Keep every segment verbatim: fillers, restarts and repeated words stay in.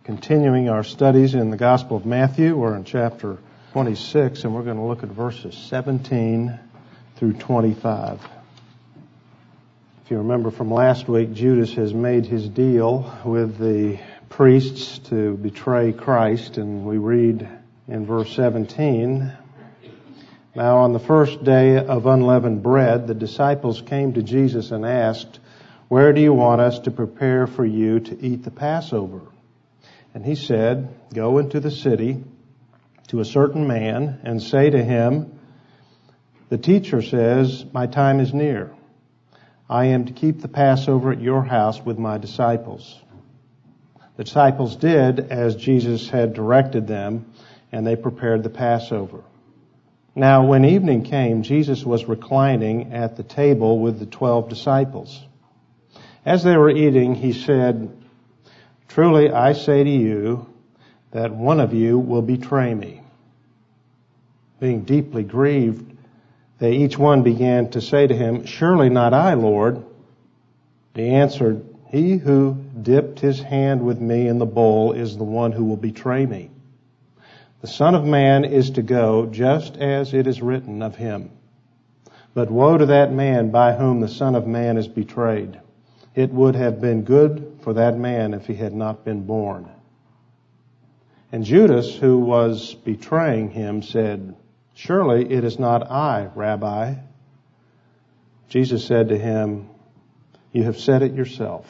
Continuing our studies in the Gospel of Matthew, we're in chapter twenty-six, and we're going to look at verses seventeen through twenty-five. If you remember from last week, Judas has made his deal with the priests to betray Christ, and we read in verse seventeen, "Now on the first day of unleavened bread, the disciples came to Jesus and asked, 'Where do you want us to prepare for you to eat the Passover?' And he said, 'Go into the city to a certain man and say to him, the teacher says, my time is near. I am to keep the Passover at your house with my disciples.' The disciples did as Jesus had directed them, and they prepared the Passover. Now when evening came, Jesus was reclining at the table with the twelve disciples. As they were eating, he said, 'Truly I say to you that one of you will betray me.' Being deeply grieved, they each one began to say to him, 'Surely not I, Lord.' He answered, 'He who dipped his hand with me in the bowl is the one who will betray me. The Son of Man is to go just as it is written of him. But woe to that man by whom the Son of Man is betrayed. It would have been good for that man if he had not been born.' And Judas, who was betraying him, said, 'Surely it is not I, Rabbi.' Jesus said to him, 'You have said it yourself.'"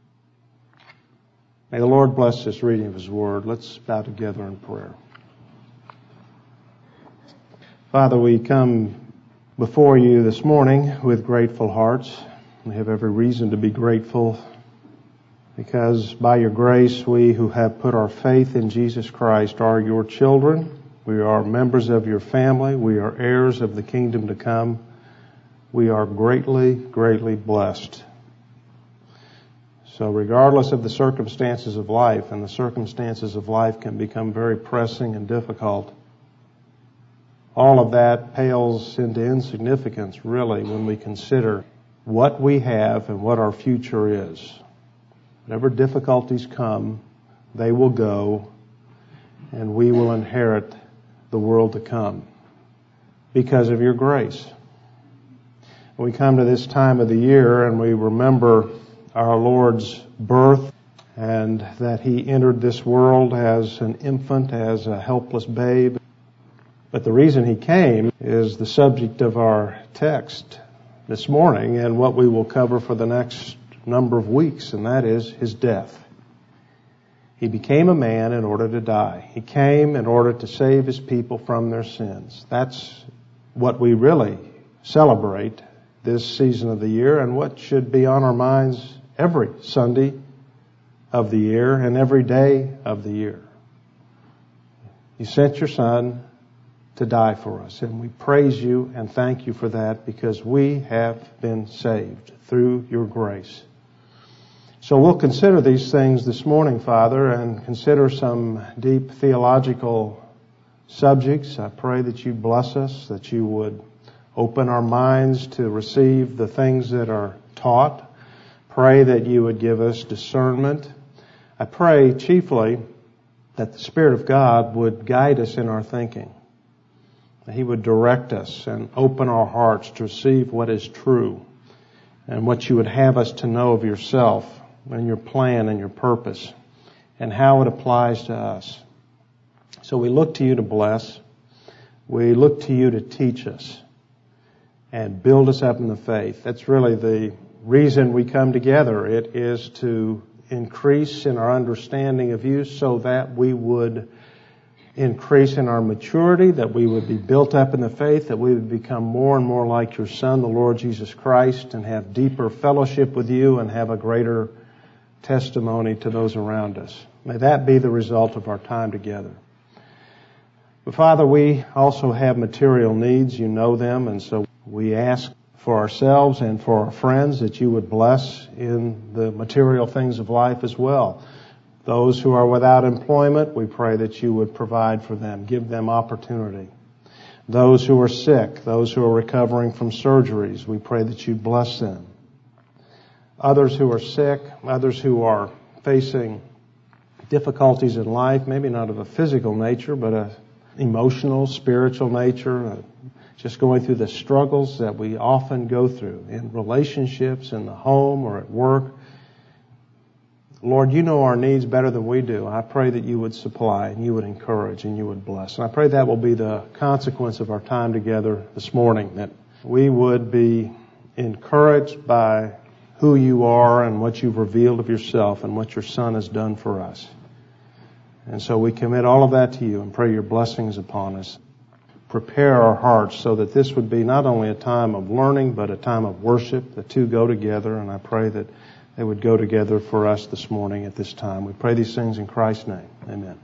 May the Lord bless this reading of His Word. Let's bow together in prayer. Father, we come before you this morning with grateful hearts. We have every reason to be grateful because by your grace, we who have put our faith in Jesus Christ are your children. We are members of your family. We are heirs of the kingdom to come. We are greatly, greatly blessed. So regardless of the circumstances of life, and the circumstances of life can become very pressing and difficult, all of that pales into insignificance, really, when we consider what we have and what our future is. Whatever difficulties come, they will go, and we will inherit the world to come because of your grace. We come to this time of the year and we remember our Lord's birth and that He entered this world as an infant, as a helpless babe. But the reason He came is the subject of our text this morning and what we will cover for the next number of weeks, and that is His death. He became a man in order to die. He came in order to save His people from their sins. That's what we really celebrate this season of the year and what should be on our minds every Sunday of the year and every day of the year. You sent your Son to die for us, and we praise you and thank you for that because we have been saved through your grace. So we'll consider these things this morning, Father, and consider some deep theological subjects. I pray that you bless us, that you would open our minds to receive the things that are taught. Pray that you would give us discernment. I pray chiefly that the Spirit of God would guide us in our thinking. He would direct us and open our hearts to receive what is true and what you would have us to know of yourself and your plan and your purpose and how it applies to us. So we look to you to bless. We look to you to teach us and build us up in the faith. That's really the reason we come together. It is to increase in our understanding of you so that we would increase in our maturity, that we would be built up in the faith, that we would become more and more like your Son, the Lord Jesus Christ, and have deeper fellowship with you and have a greater testimony to those around us. May that be the result of our time together. But Father, we also have material needs. You know them, and so we ask for ourselves and for our friends that you would bless in the material things of life as well. Those who are without employment, we pray that you would provide for them, give them opportunity. Those who are sick, those who are recovering from surgeries, we pray that you bless them. Others who are sick, others who are facing difficulties in life, maybe not of a physical nature, but a emotional, spiritual nature, uh, just going through the struggles that we often go through in relationships, in the home, or at work. Lord, you know our needs better than we do. I pray that you would supply and you would encourage and you would bless. And I pray that will be the consequence of our time together this morning, that we would be encouraged by who you are and what you've revealed of yourself and what your Son has done for us. And so we commit all of that to you and pray your blessings upon us. Prepare our hearts so that this would be not only a time of learning, but a time of worship. The two go together, and I pray that they would go together for us this morning at this time. We pray these things in Christ's name. Amen.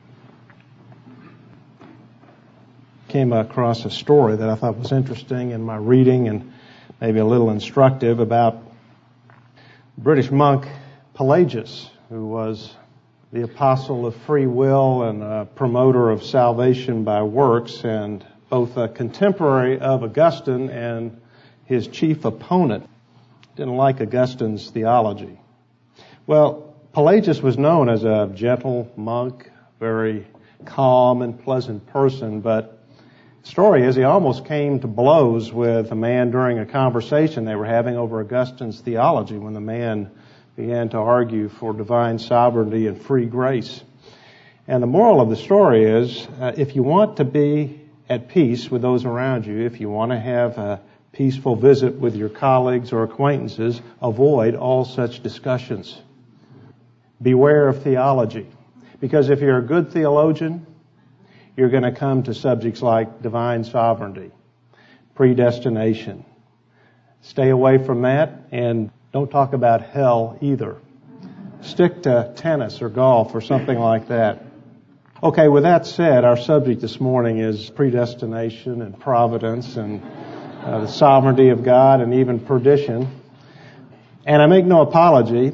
Came across a story that I thought was interesting in my reading and maybe a little instructive about British monk Pelagius, who was the apostle of free will and a promoter of salvation by works, and both a contemporary of Augustine and his chief opponent. Didn't like Augustine's theology. Well, Pelagius was known as a gentle monk, very calm and pleasant person, but the story is he almost came to blows with a man during a conversation they were having over Augustine's theology when the man began to argue for divine sovereignty and free grace. And the moral of the story is, uh, if you want to be at peace with those around you, if you want to have a peaceful visit with your colleagues or acquaintances, avoid all such discussions. Beware of theology. Because if you're a good theologian, you're going to come to subjects like divine sovereignty, predestination. Stay away from that, and don't talk about hell either. Stick to tennis or golf or something like that. Okay, with that said, our subject this morning is predestination and providence and uh, the sovereignty of God and even perdition. And I make no apology.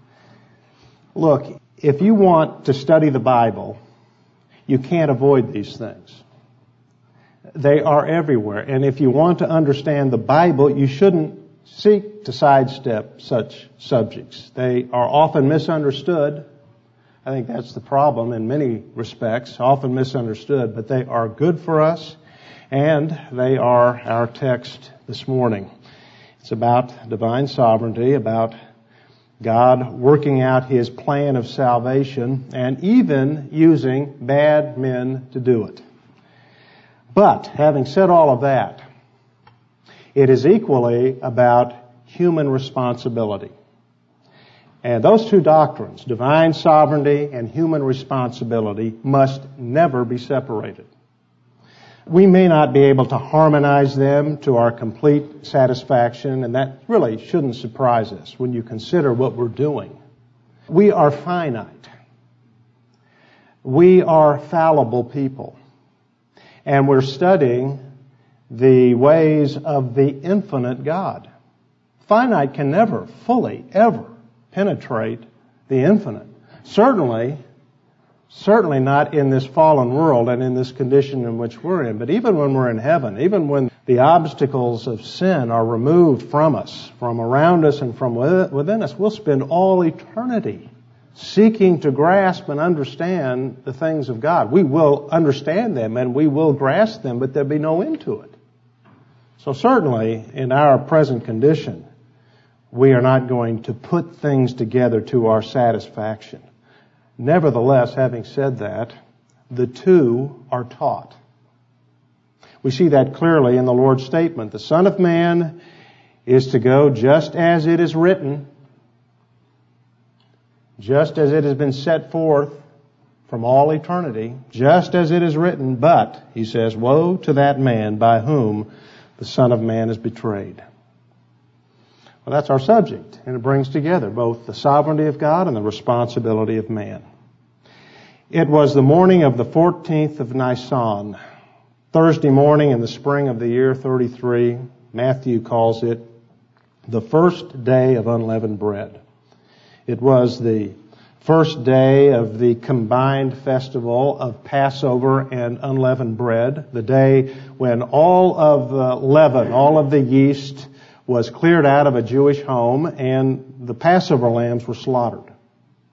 Look, if you want to study the Bible, you can't avoid these things. They are everywhere. And if you want to understand the Bible, you shouldn't seek to sidestep such subjects. They are often misunderstood. I think that's the problem in many respects, often misunderstood, but they are good for us, and they are our text this morning. It's about divine sovereignty, about God working out His plan of salvation, and even using bad men to do it. But, having said all of that, it is equally about human responsibility. And those two doctrines, divine sovereignty and human responsibility, must never be separated. We may not be able to harmonize them to our complete satisfaction, and that really shouldn't surprise us when you consider what we're doing. We are finite. We are fallible people. And we're studying the ways of the infinite God. Finite can never fully, ever penetrate the infinite. Certainly, certainly not in this fallen world and in this condition in which we're in. But even when we're in heaven, even when the obstacles of sin are removed from us, from around us and from within us, we'll spend all eternity seeking to grasp and understand the things of God. We will understand them and we will grasp them, but there'll be no end to it. So certainly, in our present condition, we are not going to put things together to our satisfaction. Nevertheless, having said that, the two are taught. We see that clearly in the Lord's statement. The Son of Man is to go just as it is written, just as it has been set forth from all eternity, just as it is written, but, he says, woe to that man by whom the Son of Man is betrayed. Well, that's our subject, and it brings together both the sovereignty of God and the responsibility of man. It was the morning of the fourteenth of Nisan, Thursday morning in the spring of the year thirty-three. Matthew calls it the first day of unleavened bread. It was the first day of the combined festival of Passover and unleavened bread, the day when all of the leaven, all of the yeast was cleared out of a Jewish home and the Passover lambs were slaughtered.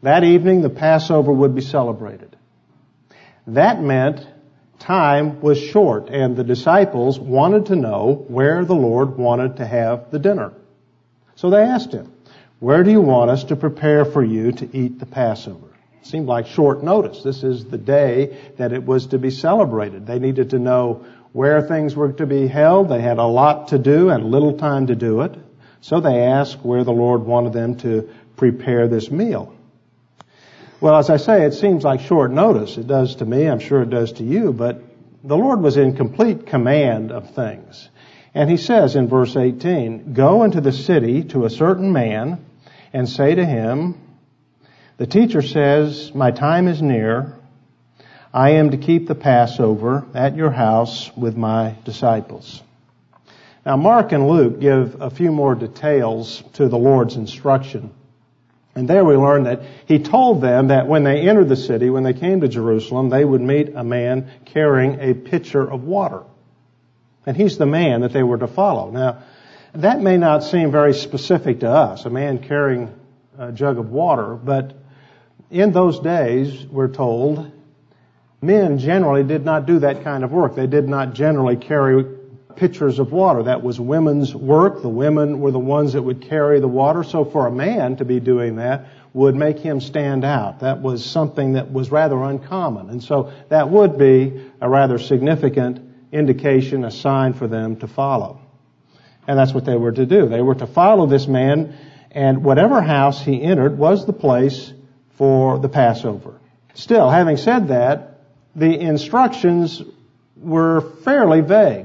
That evening, the Passover would be celebrated. That meant time was short, and the disciples wanted to know where the Lord wanted to have the dinner. So they asked him, "Where do you want us to prepare for you to eat the Passover?" It seemed like short notice. This is the day that it was to be celebrated. They needed to know where things were to be held. They had a lot to do and little time to do it. So they asked where the Lord wanted them to prepare this meal. Well, as I say, it seems like short notice. It does to me. I'm sure it does to you. But the Lord was in complete command of things. And he says in verse eighteen, "Go into the city to a certain man and say to him, 'The teacher says, my time is near. I am to keep the Passover at your house with my disciples.'" Now, Mark and Luke give a few more details to the Lord's instruction. And there we learn that he told them that when they entered the city, when they came to Jerusalem, they would meet a man carrying a pitcher of water. And he's the man that they were to follow. Now, that may not seem very specific to us, a man carrying a jug of water, but in those days, we're told, men generally did not do that kind of work. They did not generally carry pitchers of water. That was women's work. The women were the ones that would carry the water. So for a man to be doing that would make him stand out. That was something that was rather uncommon. And so that would be a rather significant indication, a sign for them to follow. And that's what they were to do. They were to follow this man, and whatever house he entered was the place for the Passover. Still, having said that, the instructions were fairly vague.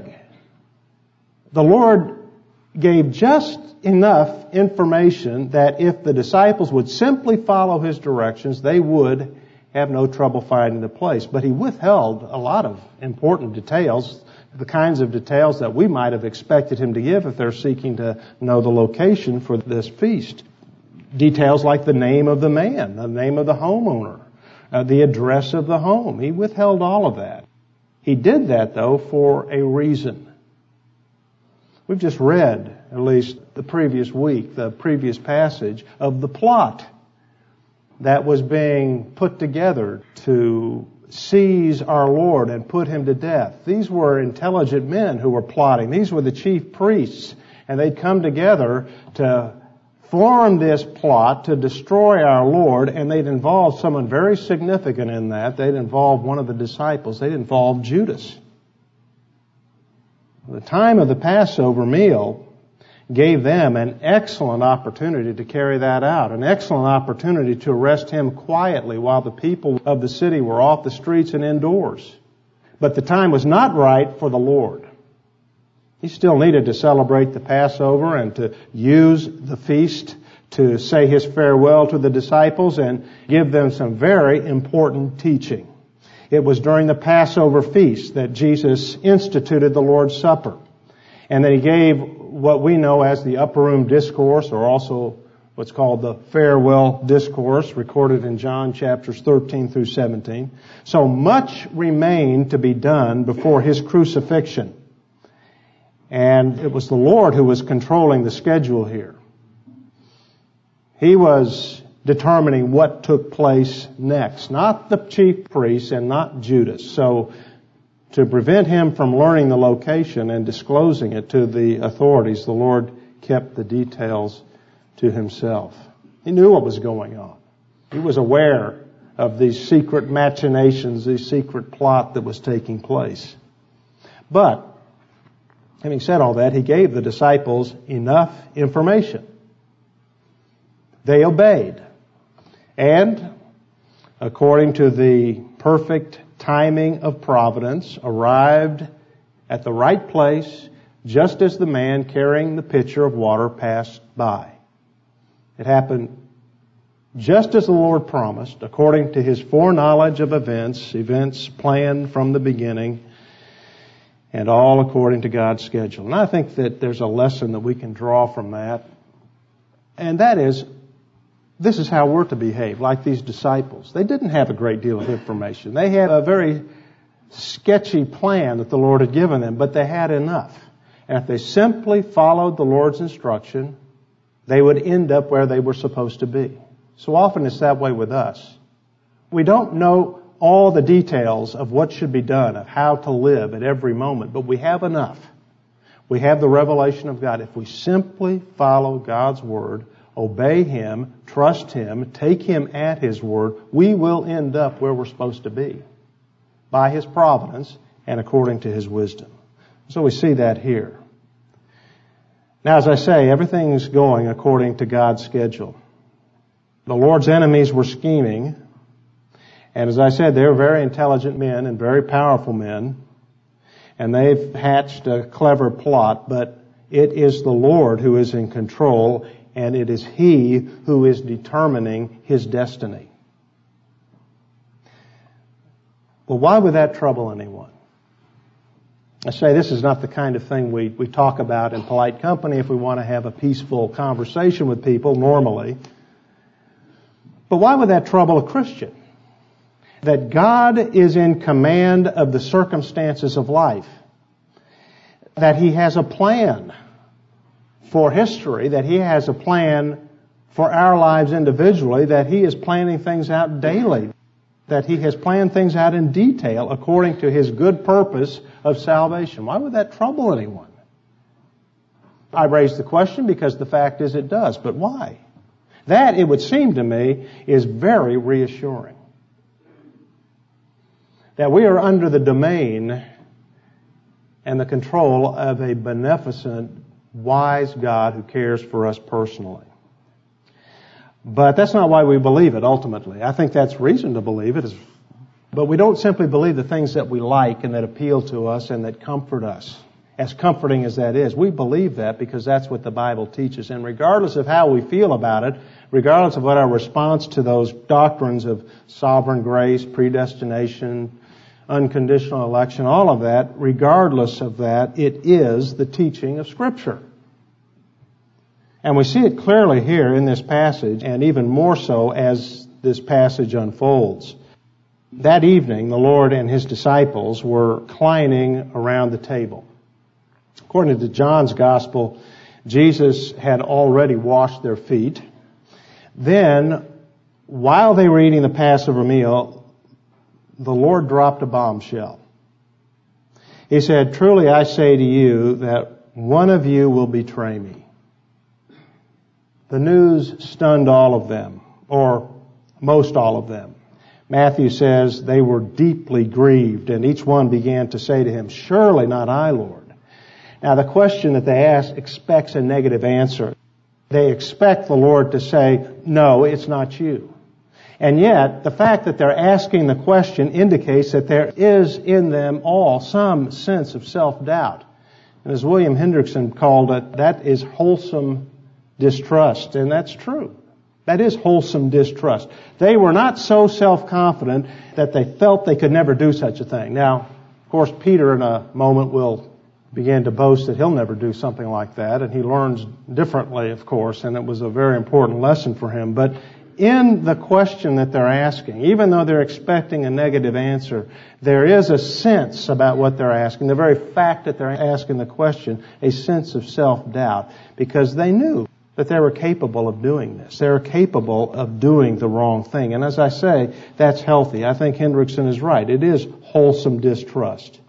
The Lord gave just enough information that if the disciples would simply follow his directions, they would have no trouble finding the place. But he withheld a lot of important details, the kinds of details that we might have expected him to give if they're seeking to know the location for this feast. Details like the name of the man, the name of the homeowner, uh, the address of the home. He withheld all of that. He did that, though, for a reason. We've just read, at least the previous week, the previous passage of the plot that was being put together to seize our Lord and put him to death. These were intelligent men who were plotting. These were the chief priests, and they'd come together to form this plot to destroy our Lord, and they'd involve someone very significant in that. They'd involve one of the disciples. They'd involve Judas. The time of the Passover meal gave them an excellent opportunity to carry that out, an excellent opportunity to arrest him quietly while the people of the city were off the streets and indoors. But the time was not right for the Lord. He still needed to celebrate the Passover and to use the feast to say his farewell to the disciples and give them some very important teaching. It was during the Passover feast that Jesus instituted the Lord's Supper, and that he gave what we know as the Upper Room Discourse, or also what's called the Farewell Discourse, recorded in John chapters thirteen through seventeen. So much remained to be done before his crucifixion. And it was the Lord who was controlling the schedule here. He was determining what took place next, not the chief priests and not Judas. So to prevent him from learning the location and disclosing it to the authorities, the Lord kept the details to himself. He knew what was going on. He was aware of these secret machinations, this secret plot that was taking place. But having said all that, he gave the disciples enough information. They obeyed. And according to the perfect timing of providence, arrived at the right place just as the man carrying the pitcher of water passed by. It happened just as the Lord promised, according to his foreknowledge of events, events planned from the beginning, and all according to God's schedule. And I think that there's a lesson that we can draw from that, and that is, this is how we're to behave, like these disciples. They didn't have a great deal of information. They had a very sketchy plan that the Lord had given them, but they had enough. And if they simply followed the Lord's instruction, they would end up where they were supposed to be. So often it's that way with us. We don't know all the details of what should be done, of how to live at every moment, but we have enough. We have the revelation of God. If we simply follow God's Word, obey Him, trust Him, take Him at His Word, we will end up where we're supposed to be, by His providence and according to His wisdom. So we see that here. Now, as I say, everything's going according to God's schedule. The Lord's enemies were scheming, and as I said, they're very intelligent men and very powerful men, and they've hatched a clever plot, but it is the Lord who is in control, and it is He who is determining His destiny. Well, why would that trouble anyone? I say this is not the kind of thing we, we talk about in polite company if we want to have a peaceful conversation with people normally. But why would that trouble a Christian? That God is in command of the circumstances of life. That He has a plan for history. That He has a plan for our lives individually. That He is planning things out daily. That He has planned things out in detail according to His good purpose of salvation. Why would that trouble anyone? I raise the question because the fact is it does. But why? That, it would seem to me, is very reassuring. That we are under the domain and the control of a beneficent, wise God who cares for us personally. But that's not why we believe it ultimately. I think that's reason to believe it. But we don't simply believe the things that we like and that appeal to us and that comfort us. As comforting as that is, we believe that because that's what the Bible teaches. And regardless of how we feel about it, regardless of what our response to those doctrines of sovereign grace, predestination, unconditional election, all of that, regardless of that, it is the teaching of Scripture. And we see it clearly here in this passage, and even more so as this passage unfolds. That evening, the Lord and His disciples were reclining around the table. According to John's Gospel, Jesus had already washed their feet. Then, while they were eating the Passover meal, the Lord dropped a bombshell. He said, "Truly I say to you that one of you will betray me." The news stunned all of them, or most all of them. Matthew says they were deeply grieved, and each one began to say to Him, "Surely not I, Lord." Now the question that they ask expects a negative answer. They expect the Lord to say, "No, it's not you." And yet, the fact that they're asking the question indicates that there is in them all some sense of self-doubt. And as William Hendrickson called it, that is wholesome distrust. And that's true. That is wholesome distrust. They were not so self-confident that they felt they could never do such a thing. Now, of course, Peter in a moment will begin to boast that he'll never do something like that, and he learns differently, of course, and it was a very important lesson for him. But in the question that they're asking, even though they're expecting a negative answer, there is a sense about what they're asking. The very fact that they're asking the question, a sense of self-doubt, because they knew that they were capable of doing this. They were capable of doing the wrong thing. And as I say, that's healthy. I think Hendrickson is right. It is wholesome distrust.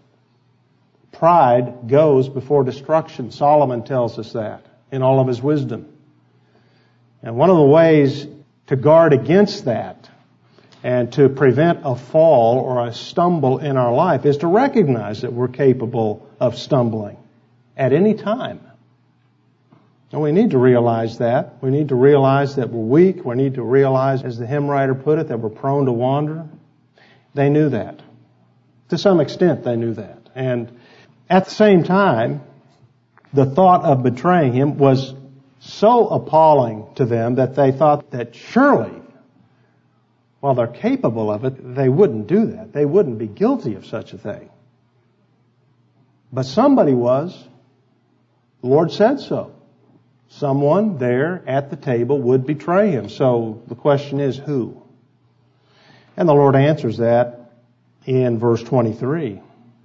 Pride goes before destruction. Solomon tells us that in all of his wisdom. And one of the ways to guard against that and to prevent a fall or a stumble in our life is to recognize that we're capable of stumbling at any time. And we need to realize that. We need to realize that we're weak. We need to realize, as the hymn writer put it, that we're prone to wander. They knew that. To some extent, they knew that. And at the same time, the thought of betraying Him was so appalling to them that they thought that surely, while they're capable of it, they wouldn't do that. They wouldn't be guilty of such a thing. But somebody was. The Lord said so. Someone there at the table would betray Him. So the question is, who? And the Lord answers that in verse twenty-three.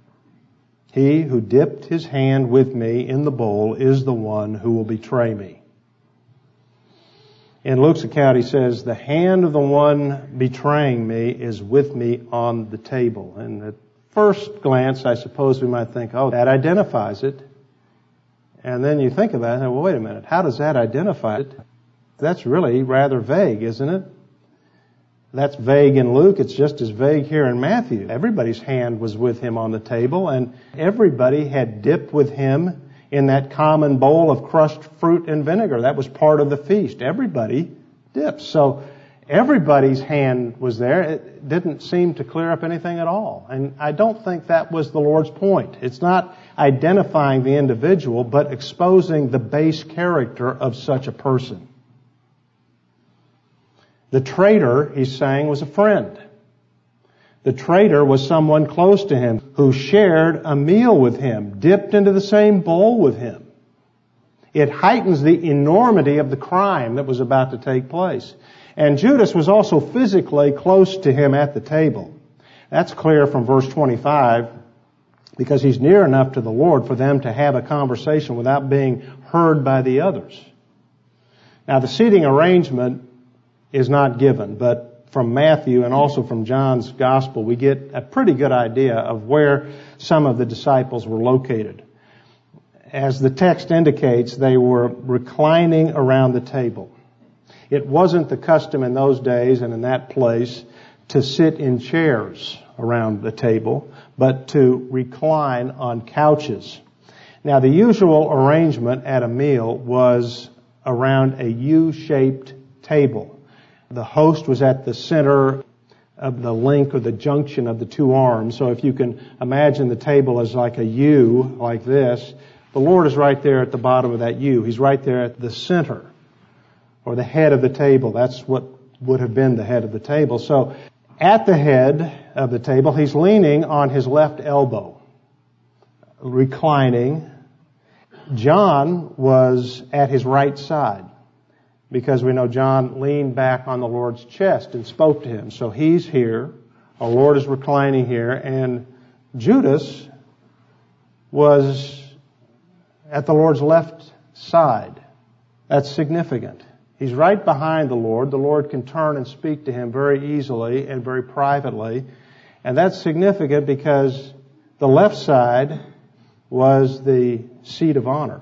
He who dipped his hand with me in the bowl is the one who will betray me. In Luke's account, he says, the hand of the one betraying me is with me on the table. And at first glance, I suppose we might think, oh, that identifies it. And then you think about it, and well, wait a minute, how does that identify it? That's really rather vague, isn't it? That's vague in Luke. It's just as vague here in Matthew. Everybody's hand was with him on the table, and everybody had dipped with him in that common bowl of crushed fruit and vinegar. That was part of the feast. Everybody dipped. So everybody's hand was there. It didn't seem to clear up anything at all. And I don't think that was the Lord's point. It's not identifying the individual, but exposing the base character of such a person. The traitor, he's saying, was a friend. The traitor was someone close to him who shared a meal with him, dipped into the same bowl with him. It heightens the enormity of the crime that was about to take place. And Judas was also physically close to him at the table. That's clear from verse twenty-five, because he's near enough to the Lord for them to have a conversation without being heard by the others. Now, the seating arrangement is not given, but from Matthew and also from John's Gospel, we get a pretty good idea of where some of the disciples were located. As the text indicates, they were reclining around the table. It wasn't the custom in those days and in that place to sit in chairs around the table, but to recline on couches. Now, the usual arrangement at a meal was around a U-shaped table. The host was at the center of the link or the junction of the two arms. So if you can imagine the table as like a U, like this, the Lord is right there at the bottom of that U. He's right there at the center, or the head of the table. That's what would have been the head of the table. So at the head of the table, he's leaning on his left elbow, reclining. John was at his right side, because we know John leaned back on the Lord's chest and spoke to him. So he's here, our Lord is reclining here, and Judas was at the Lord's left side. That's significant. He's right behind the Lord. The Lord can turn and speak to him very easily and very privately. And that's significant because the left side was the seat of honor.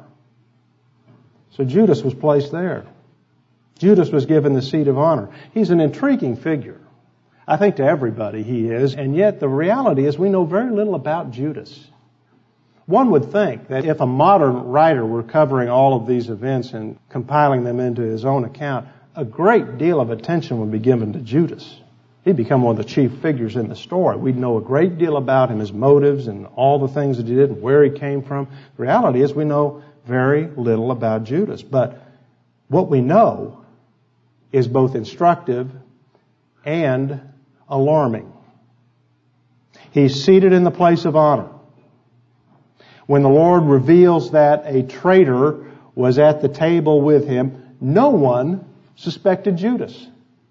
So Judas was placed there. Judas was given the seat of honor. He's an intriguing figure. I think to everybody he is, and yet the reality is we know very little about Judas. One would think that if a modern writer were covering all of these events and compiling them into his own account, a great deal of attention would be given to Judas. He'd become one of the chief figures in the story. We'd know a great deal about him, his motives and all the things that he did and where he came from. The reality is we know very little about Judas. But what we know is both instructive and alarming. He's seated in the place of honor. When the Lord reveals that a traitor was at the table with him, no one suspected Judas.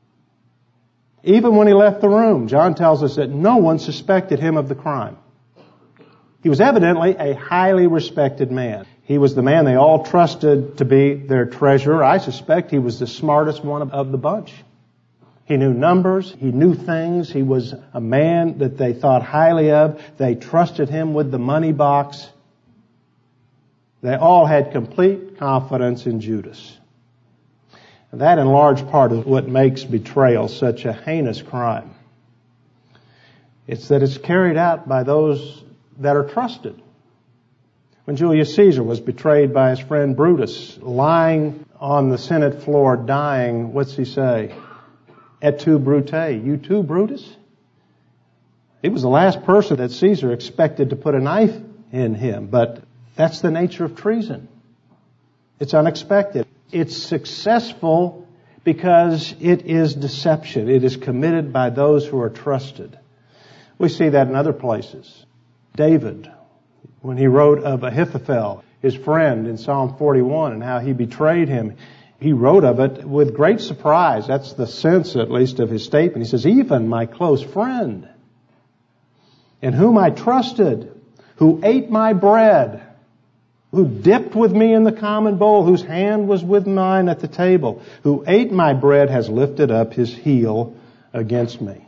Even when he left the room, John tells us that no one suspected him of the crime. He was evidently a highly respected man. He was the man they all trusted to be their treasurer. I suspect he was the smartest one of the bunch. He knew numbers. He knew things. He was a man that they thought highly of. They trusted him with the money box. They all had complete confidence in Judas. That, in large part, is what makes betrayal such a heinous crime. It's that it's carried out by those that are trusted. When Julius Caesar was betrayed by his friend Brutus, lying on the Senate floor, dying, what's he say? Et tu, Brute? You too, Brutus? He was the last person that Caesar expected to put a knife in him, but that's the nature of treason. It's unexpected. It's successful because it is deception. It is committed by those who are trusted. We see that in other places. David, when he wrote of Ahithophel, his friend, in Psalm forty-one, and how he betrayed him, he wrote of it with great surprise. That's the sense, at least, of his statement. He says, even my close friend, in whom I trusted, who ate my bread, who dipped with me in the common bowl, whose hand was with mine at the table, who ate my bread has lifted up his heel against me.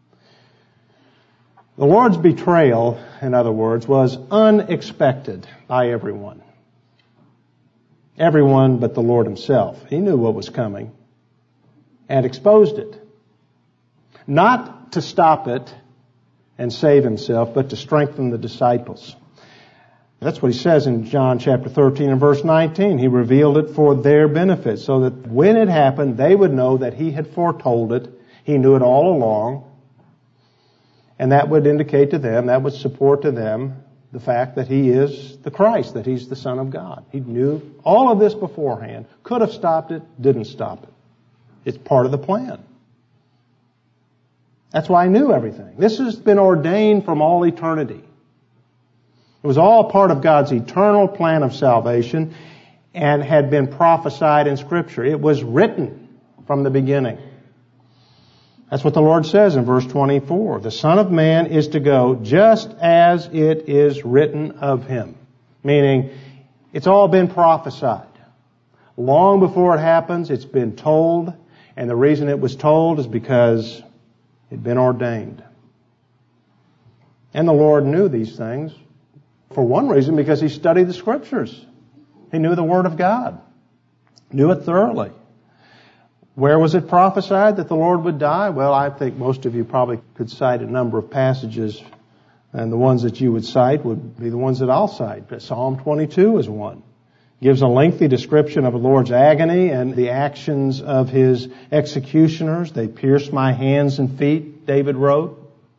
The Lord's betrayal, in other words, was unexpected by everyone. Everyone but the Lord himself. He knew what was coming and exposed it. Not to stop it and save himself, but to strengthen the disciples. That's what he says in John chapter thirteen and verse nineteen. He revealed it for their benefit, so that when it happened, they would know that he had foretold it. He knew it all along. And that would indicate to them, that would support to them the fact that he is the Christ, that he's the Son of God. He knew all of this beforehand, could have stopped it, didn't stop it. It's part of the plan. That's why he knew everything. This has been ordained from all eternity. It was all part of God's eternal plan of salvation and had been prophesied in Scripture. It was written from the beginning. That's what the Lord says in verse twenty-four. The Son of Man is to go just as it is written of him. Meaning, it's all been prophesied. Long before it happens, it's been told. And the reason it was told is because it had been ordained. And the Lord knew these things. For one reason, because he studied the Scriptures. He knew the Word of God. Knew it thoroughly. Where was it prophesied that the Lord would die? Well, I think most of you probably could cite a number of passages, and the ones that you would cite would be the ones that I'll cite. But Psalm twenty-two is one. Gives a lengthy description of the Lord's agony and the actions of his executioners. They pierced my hands and feet, David wrote.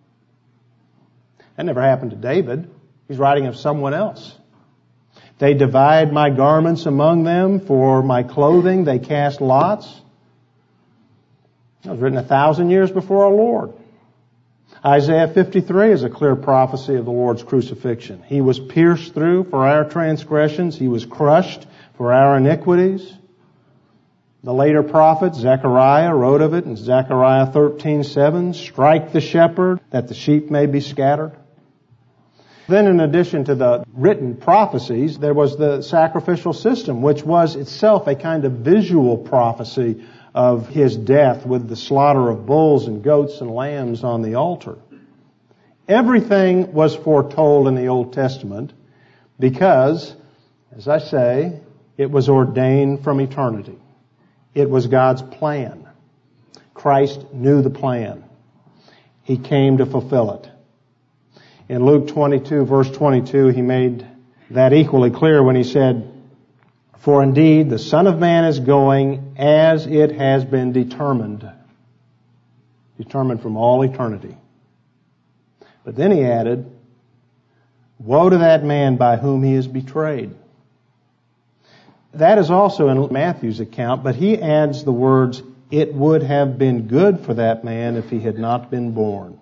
That never happened to David. He's writing of someone else. They divide my garments among them for my clothing. They cast lots. That was written a thousand years before our Lord. Isaiah fifty-three is a clear prophecy of the Lord's crucifixion. He was pierced through for our transgressions. He was crushed for our iniquities. The later prophet, Zechariah, wrote of it in Zechariah thirteen seven, strike the shepherd that the sheep may be scattered. Then in addition to the written prophecies, there was the sacrificial system, which was itself a kind of visual prophecy of his death with the slaughter of bulls and goats and lambs on the altar. Everything was foretold in the Old Testament because, as I say, it was ordained from eternity. It was God's plan. Christ knew the plan. He came to fulfill it. In Luke twenty-two, verse twenty-two, he made that equally clear when he said, for indeed the Son of Man is going as it has been determined. Determined from all eternity. But then he added, woe to that man by whom he is betrayed. That is also in Matthew's account, but he adds the words, it would have been good for that man if he had not been born.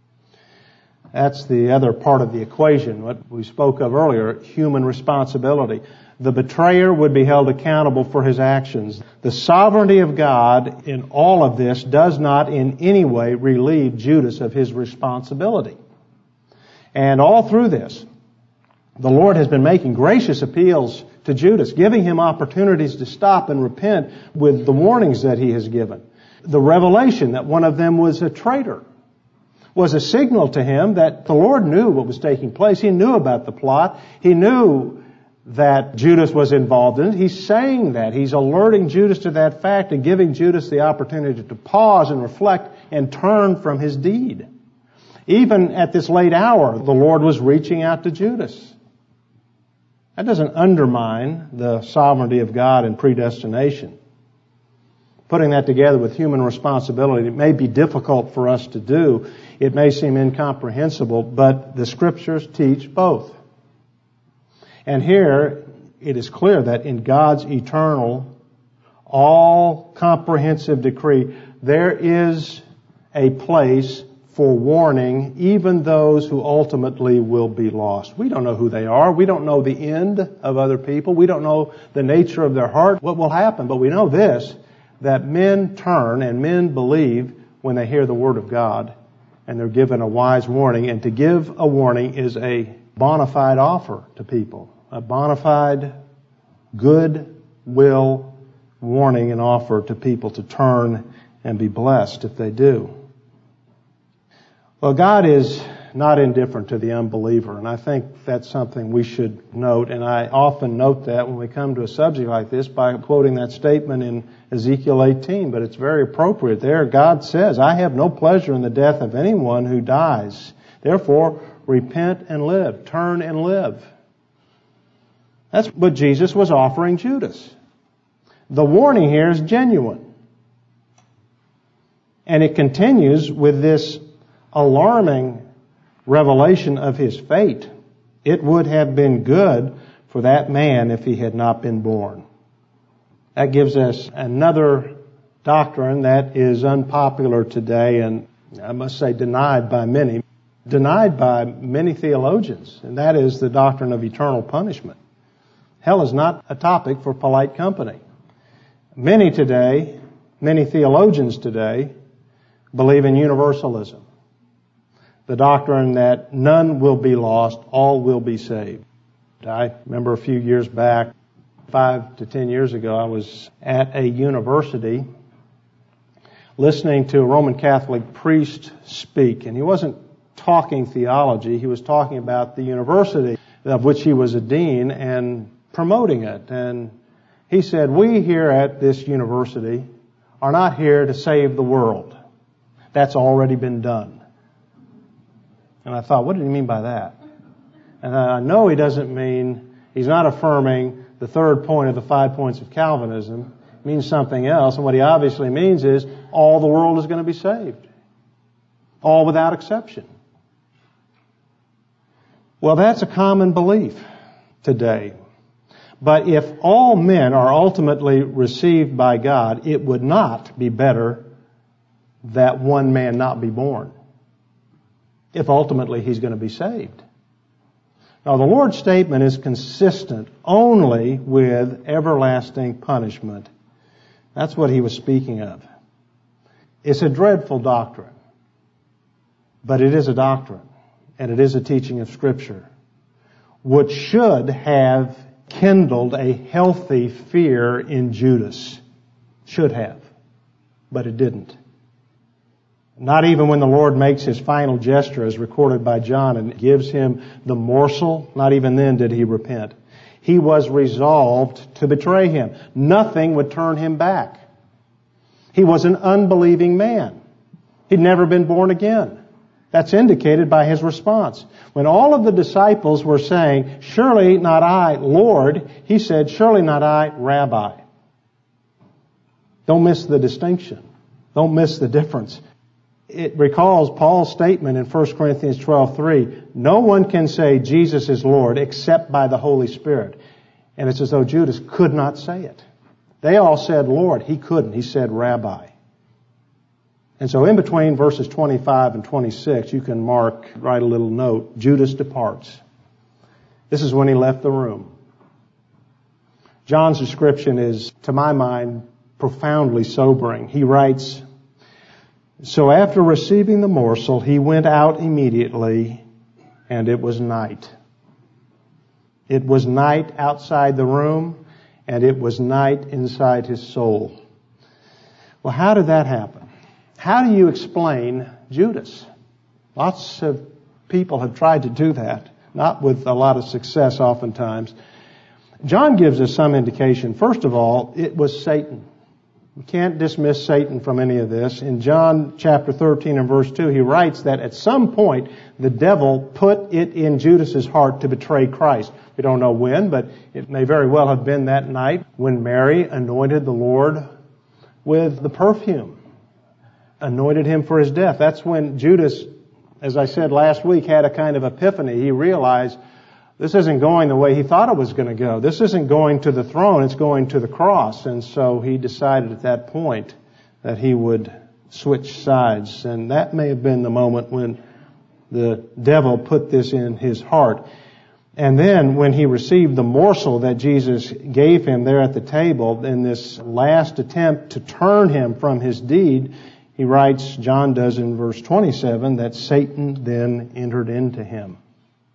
That's the other part of the equation, what we spoke of earlier, human responsibility. The betrayer would be held accountable for his actions. The sovereignty of God in all of this does not in any way relieve Judas of his responsibility. And all through this, the Lord has been making gracious appeals to Judas, giving him opportunities to stop and repent with the warnings that he has given. The revelation that one of them was a traitor was a signal to him that the Lord knew what was taking place. He knew about the plot. He knew that Judas was involved in it. He's saying that. He's alerting Judas to that fact and giving Judas the opportunity to pause and reflect and turn from his deed. Even at this late hour, the Lord was reaching out to Judas. That doesn't undermine the sovereignty of God and predestination. Putting that together with human responsibility, it may be difficult for us to do. It may seem incomprehensible, but the Scriptures teach both. And here, it is clear that in God's eternal, all-comprehensive decree, there is a place for warning even those who ultimately will be lost. We don't know who they are. We don't know the end of other people. We don't know the nature of their heart, what will happen. But we know this, that men turn and men believe when they hear the Word of God and they're given a wise warning. And to give a warning is a bona fide offer to people, a bona fide, good will warning and offer to people to turn and be blessed if they do. Well, God is not indifferent to the unbeliever, and I think that's something we should note, and I often note that when we come to a subject like this by quoting that statement in Ezekiel eighteen, but it's very appropriate there. God says, I have no pleasure in the death of anyone who dies. Therefore, repent and live. Turn and live. That's what Jesus was offering Judas. The warning here is genuine. And it continues with this alarming revelation of his fate. It would have been good for that man if he had not been born. That gives us another doctrine that is unpopular today, and I must say denied by many, denied by many theologians, and that is the doctrine of eternal punishment. Hell is not a topic for polite company. Many today, many theologians today, believe in universalism. The doctrine that none will be lost, all will be saved. I remember a few years back, five to ten years ago, I was at a university listening to a Roman Catholic priest speak, and he wasn't talking theology, he was talking about the university of which he was a dean and promoting it. And he said, we here at this university are not here to save the world. That's already been done. And I thought, what did he mean by that? And I know he doesn't mean, he's not affirming the third point of the five points of Calvinism. It means something else. And what he obviously means is all the world is going to be saved. All without exception. Well, that's a common belief today. But if all men are ultimately received by God, it would not be better that one man not be born, if ultimately he's going to be saved. Now, the Lord's statement is consistent only with everlasting punishment. That's what he was speaking of. It's a dreadful doctrine, but it is a doctrine, and it is a teaching of Scripture, which should have kindled a healthy fear in Judas. Should have, but it didn't. Not even when the Lord makes his final gesture as recorded by John and gives him the morsel, not even then did he repent. He was resolved to betray him. Nothing would turn him back. He was an unbelieving man. He'd never been born again. That's indicated by his response. When all of the disciples were saying, surely not I, Lord, he said, surely not I, Rabbi. Don't miss the distinction. Don't miss the difference. It recalls Paul's statement in First Corinthians twelve three, no one can say Jesus is Lord except by the Holy Spirit. And it's as though Judas could not say it. They all said Lord. He couldn't. He said Rabbi. And so in between verses twenty-five and twenty-six, you can mark, write a little note, Judas departs. This is when he left the room. John's description is, to my mind, profoundly sobering. He writes, so after receiving the morsel, he went out immediately, and it was night. It was night outside the room, and it was night inside his soul. Well, how did that happen? How do you explain Judas? Lots of people have tried to do that, not with a lot of success oftentimes. John gives us some indication. First of all, it was Satan. We can't dismiss Satan from any of this. In John chapter thirteen and verse two, he writes that at some point the devil put it in Judas's heart to betray Christ. We don't know when, but it may very well have been that night when Mary anointed the Lord with the perfume, anointed him for his death. That's when Judas, as I said last week, had a kind of epiphany. He realized this isn't going the way he thought it was going to go. This isn't going to the throne, it's going to the cross. And so he decided at that point that he would switch sides. And that may have been the moment when the devil put this in his heart. And then when he received the morsel that Jesus gave him there at the table, in this last attempt to turn him from his deed, he writes, John does in verse twenty-seven, that Satan then entered into him.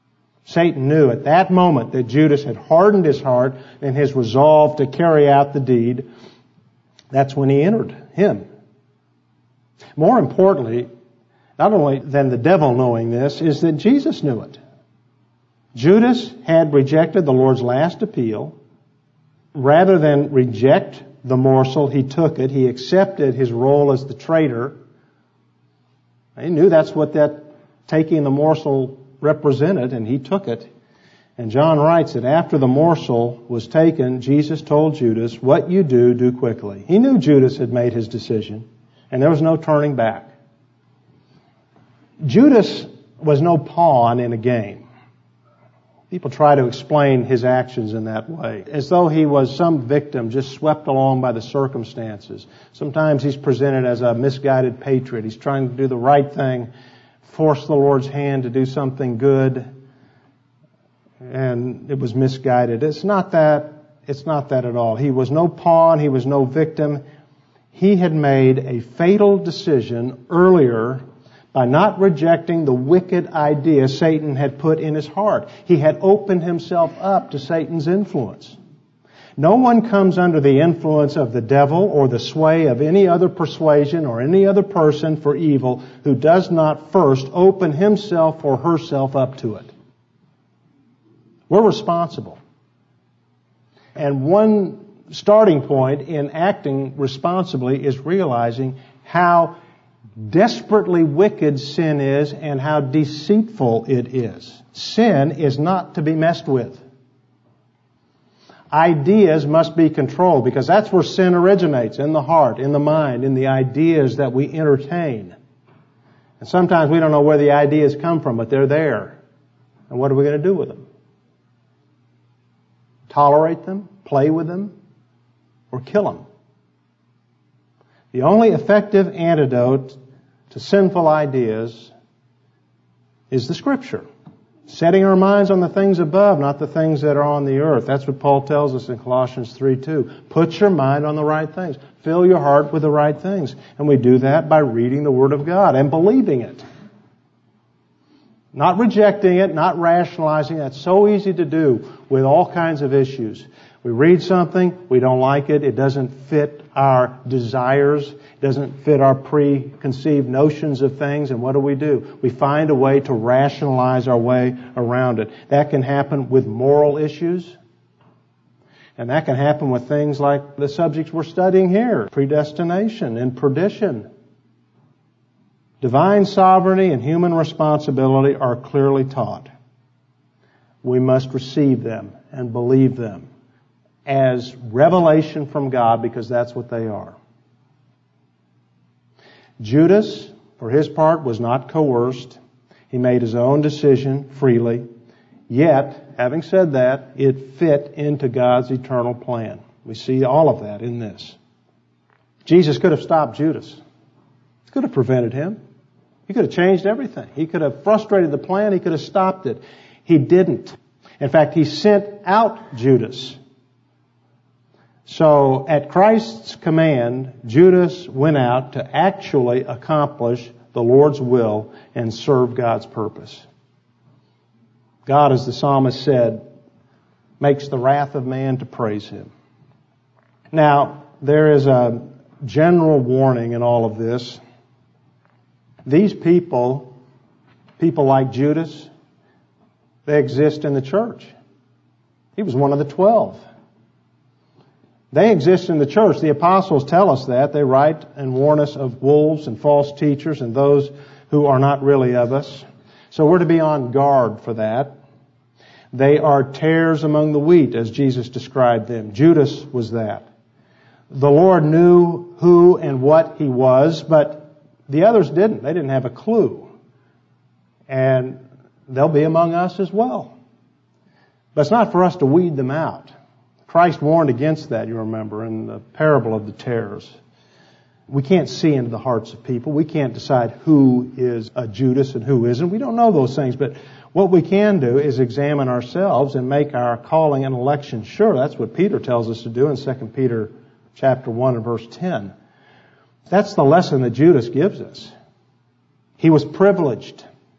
Satan knew at that moment that Judas had hardened his heart in his resolve to carry out the deed. That's when he entered him. More importantly, not only than the devil knowing this, is that Jesus knew it. Judas had rejected the Lord's last appeal. Rather than reject the morsel, he took it. He accepted his role as the traitor. He knew that's what that taking the morsel represented, and he took it. And John writes that after the morsel was taken, Jesus told Judas, "What you do, do quickly." He knew Judas had made his decision, and there was no turning back. Judas was no pawn in a game. People try to explain his actions in that way, as though he was some victim just swept along by the circumstances. Sometimes he's presented as a misguided patriot. He's trying to do the right thing, force the Lord's hand to do something good, and it was misguided. It's not that. It's not that at all. He was no pawn. He was no victim. He had made a fatal decision earlier by not rejecting the wicked idea Satan had put in his heart. He had opened himself up to Satan's influence. No one comes under the influence of the devil or the sway of any other persuasion or any other person for evil who does not first open himself or herself up to it. We're responsible. And one starting point in acting responsibly is realizing how desperately wicked sin is and how deceitful it is. Sin is not to be messed with. Ideas must be controlled because that's where sin originates, in the heart, in the mind, in the ideas that we entertain. And sometimes we don't know where the ideas come from, but they're there. And what are we going to do with them? Tolerate them? Play with them? Or kill them? The only effective antidote to sinful ideas is the Scripture. Setting our minds on the things above, not the things that are on the earth. That's what Paul tells us in Colossians three two. Put your mind on the right things. Fill your heart with the right things. And we do that by reading the Word of God and believing it. Not rejecting it, not rationalizing it. That's so easy to do with all kinds of issues. We read something, we don't like it, it doesn't fit our desires, it doesn't fit our preconceived notions of things, and what do we do? We find a way to rationalize our way around it. That can happen with moral issues, and that can happen with things like the subjects we're studying here, predestination and perdition. Divine sovereignty and human responsibility are clearly taught. We must receive them and believe them as revelation from God, because that's what they are. Judas, for his part, was not coerced. He made his own decision freely. Yet, having said that, it fit into God's eternal plan. We see all of that in this. Jesus could have stopped Judas. He could have prevented him. He could have changed everything. He could have frustrated the plan. He could have stopped it. He didn't. In fact, he sent out Judas. So, at Christ's command, Judas went out to actually accomplish the Lord's will and serve God's purpose. God, as the psalmist said, makes the wrath of man to praise Him. Now, there is a general warning in all of this. These people, people like Judas, they exist in the church. He was one of the twelve. They exist in the church. The apostles tell us that. They write and warn us of wolves and false teachers and those who are not really of us. So we're to be on guard for that. They are tares among the wheat, as Jesus described them. Judas was that. The Lord knew who and what he was, but the others didn't. They didn't have a clue. And they'll be among us as well. But it's not for us to weed them out. Christ warned against that, you remember, in the parable of the tares. We can't see into the hearts of people. We can't decide who is a Judas and who isn't. We don't know those things. But what we can do is examine ourselves and make our calling and election sure. That's what Peter tells us to do in Second Peter chapter one and verse ten. That's the lesson that Judas gives us. He was privileged.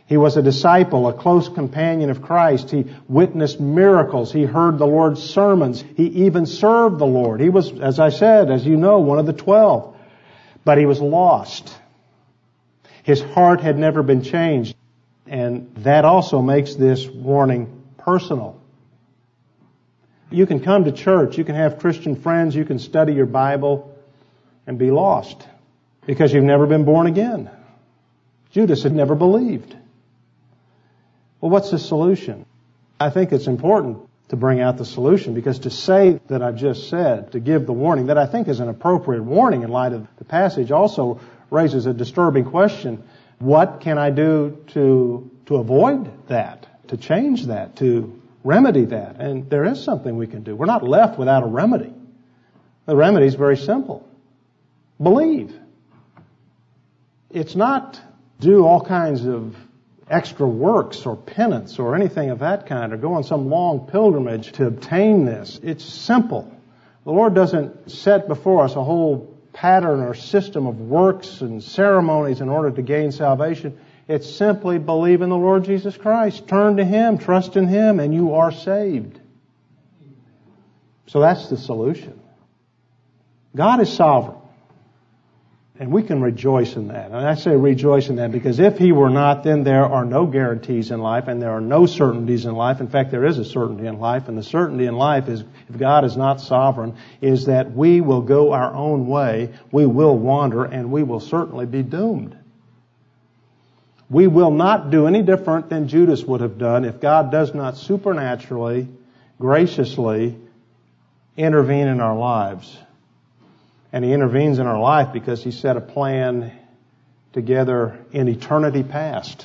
He was a disciple, a close companion of Christ. He witnessed miracles. He heard the Lord's sermons. He even served the Lord. He was, as I said, as you know, one of the twelve. But he was lost. His heart had never been changed. And that also makes this warning personal. You can come to church, you can have Christian friends, you can study your Bible and be lost because you've never been born again. Judas had never believed. Well, what's the solution? I think it's important to bring out the solution, because to say that I've just said, to give the warning, that I think is an appropriate warning in light of the passage, also raises a disturbing question. What can I do to to avoid that, to change that, to remedy that? And there is something we can do. We're not left without a remedy. The remedy is very simple. Believe. It's not do all kinds of extra works or penance or anything of that kind, or go on some long pilgrimage to obtain this. It's simple. The Lord doesn't set before us a whole pattern or system of works and ceremonies in order to gain salvation. It's simply believe in the Lord Jesus Christ. Turn to Him, trust in Him, and you are saved. So that's the solution. God is sovereign. And we can rejoice in that. And I say rejoice in that because if He were not, then there are no guarantees in life and there are no certainties in life. In fact, there is a certainty in life. And the certainty in life is, if God is not sovereign, is that we will go our own way, we will wander, and we will certainly be doomed. We will not do any different than Judas would have done if God does not supernaturally, graciously intervene in our lives. And He intervenes in our life because He set a plan together in eternity past.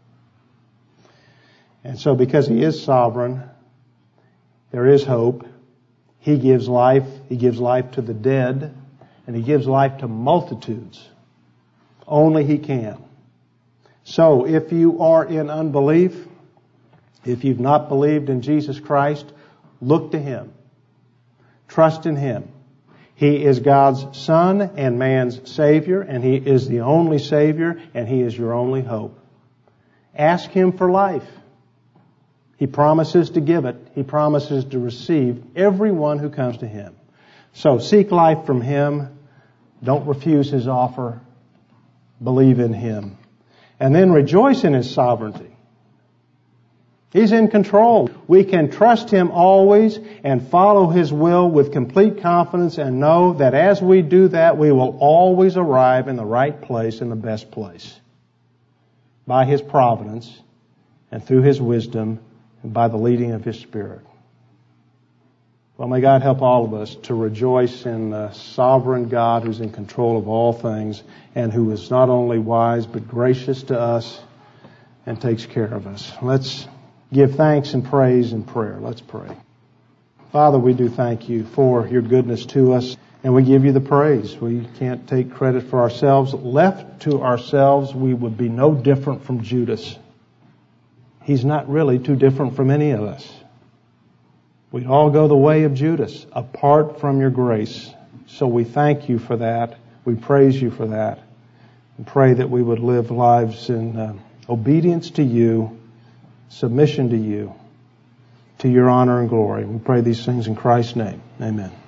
And so because He is sovereign, there is hope. He gives life. He gives life to the dead. And He gives life to multitudes. Only He can. So if you are in unbelief, if you've not believed in Jesus Christ, look to Him. Trust in Him. He is God's Son and man's Savior, and He is the only Savior, and He is your only hope. Ask Him for life. He promises to give it. He promises to receive everyone who comes to Him. So seek life from Him. Don't refuse His offer. Believe in Him. And then rejoice in His sovereignty. He's in control. We can trust Him always and follow His will with complete confidence and know that as we do that, we will always arrive in the right place, in the best place. By His providence and through His wisdom and by the leading of His Spirit. Well, may God help all of us to rejoice in the sovereign God who's in control of all things and who is not only wise but gracious to us and takes care of us. Let's give thanks and praise and prayer. Let's pray. Father, we do thank You for Your goodness to us, and we give You the praise. We can't take credit for ourselves. Left to ourselves, we would be no different from Judas. He's not really too different from any of us. We'd all go the way of Judas, apart from Your grace. So we thank You for that. We praise You for that. And pray that we would live lives in uh, obedience to You, submission to You, to Your honor and glory. We pray these things in Christ's name. Amen.